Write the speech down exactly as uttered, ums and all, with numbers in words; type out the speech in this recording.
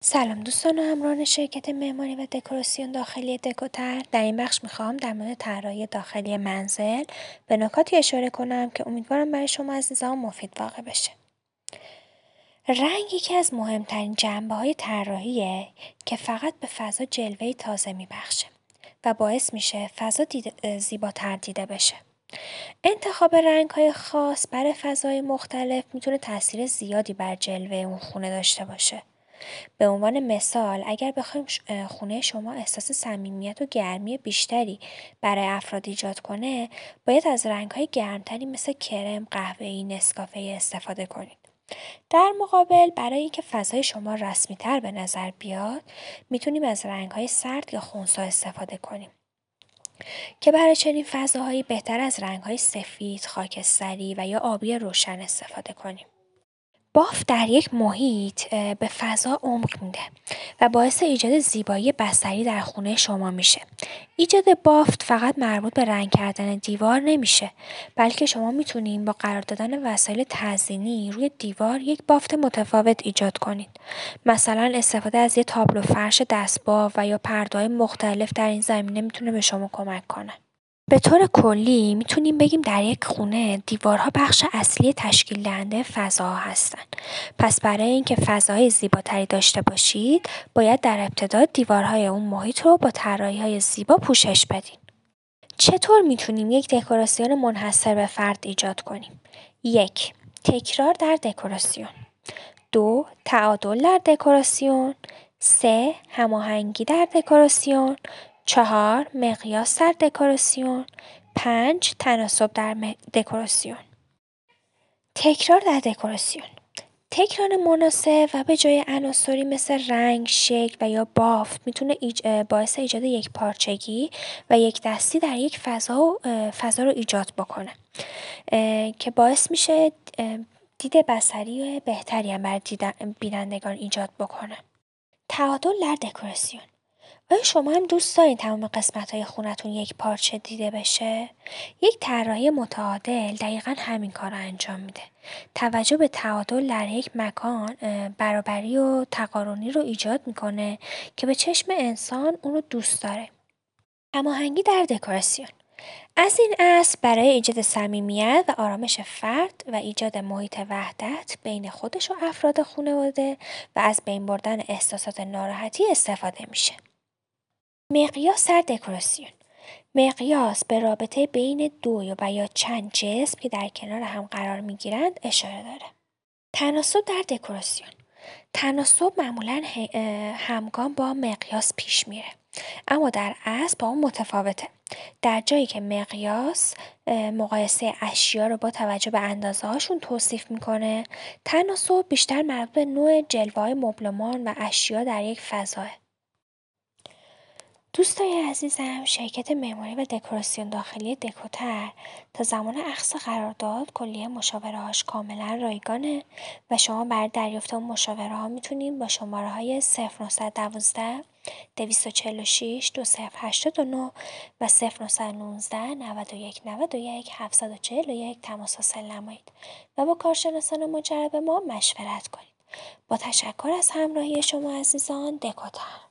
سلام دوستان و همراهان شرکت معماری و دکوراسیون داخلی دکوتر. در این بخش میخوام در مورد طراحی داخلی منزل به نکاتی اشاره کنم که امیدوارم برای شما عزیزان مفید واقع بشه. رنگ یکی از مهمترین جنبه‌های طراحیه که فقط به فضا جلوه‌ای تازه میبخشه و باعث میشه فضا دید... زیباتر دیده بشه. انتخاب رنگ‌های خاص برای فضای مختلف میتونه تاثیر زیادی بر جلوه اون خونه داشته باشه. به عنوان مثال اگر بخوایم خونه شما احساس صمیمیت و گرمی بیشتری برای افراد ایجاد کنه، باید از رنگ‌های گرمتری مثل کرم، قهوه‌ای، نسکافه استفاده کنید. در مقابل برای اینکه فضای شما رسمی‌تر به نظر بیاد، میتونیم از رنگ‌های سرد یا خنثی استفاده کنیم. که برای چنین فضاهایی بهتر از رنگ‌های سفید، خاکستری و یا آبی روشن استفاده کنیم. بافت در یک محیط به فضا عمق میده و باعث ایجاد زیبایی بصری در خونه شما میشه. ایجاد بافت فقط مربوط به رنگ کردن دیوار نمیشه، بلکه شما میتونین با قرار دادن وسایل تزیینی روی دیوار یک بافت متفاوت ایجاد کنید. مثلا استفاده از یک تابلو فرش دستباف و یا پرده‌های مختلف در این زمینه میتونه به شما کمک کنه. به طور کلی میتونیم بگیم در یک خونه دیوارها بخش اصلی تشکیل دهنده فضاها هستن. پس برای اینکه فضای زیباتری داشته باشید، باید در ابتدا دیوارهای اون محیط رو با طراحی‌های زیبا پوشش بدین. چطور میتونیم یک دکوراسیون منحصر به فرد ایجاد کنیم؟ یک، تکرار در دکوراسیون. دو، تعادل در دکوراسیون. سه، هماهنگی در دکوراسیون. چهار، مقیاس در دکوراسیون. پنج، تناسب در دکوراسیون. تکرار در دکوراسیون. تکرار مناسب و به جای عناصری مثل رنگ، شکل و یا بافت میتونه ایج... باعث ایجاد یک پارچگی و یک دستی در یک فضا فضا رو ایجاد بکنه که باعث میشه دید بصری بهتری هم برای بینندگان ایجاد بکنه. تعادل در دکوراسیون. آیا شما هم دوست دارین تمام قسمت‌های خونتون یک پارچه دیده بشه؟ یک طراحی متعادل دقیقاً همین کار رو انجام میده. توجه به تعادل در یک مکان برابری و تقارنی رو ایجاد میکنه که به چشم انسان اون رو دوست داره. هماهنگی در دکوراسیون. از این اصل برای ایجاد صمیمیت و آرامش فرد و ایجاد محیط وحدت بین خودش و افراد خانواده و از بین بردن احساسات ناراحتی استفاده میشه. مقیاس در دکوراسیون. مقیاس به رابطه بین دو و یا چند جسم که در کنار هم قرار میگیرند اشاره داره. تناسب در دکوراسیون. تناسب معمولاً همگام با مقیاس پیش میره، اما در اصل با اون متفاوته. در جایی که مقیاس مقایسه اشیا رو با توجه به اندازه هاشون توصیف میکنه، تناسب بیشتر مربوط به نوع جلوه‌های مبلمان و اشیا در یک فضاه. دوستای عزیزم، شرکت معماری و دکوراسیون داخلی دکوتر تا زمان اخذ قرارداد کلیه مشاوره‌هاش کاملا رایگانه و شما برای دریافت اون مشاوره‌ها میتونید با شماره‌های صفر نه یک دو دویست و چهل و شش دو صفر هشتاد و نه و صفر نه یک نه نود و یک نود و یک هفتصد و چهل و یک تماس حاصل نمایید و با کارشناسان مجرب ما مشورت کنید. با تشکر از همراهی شما عزیزان، دکوتر.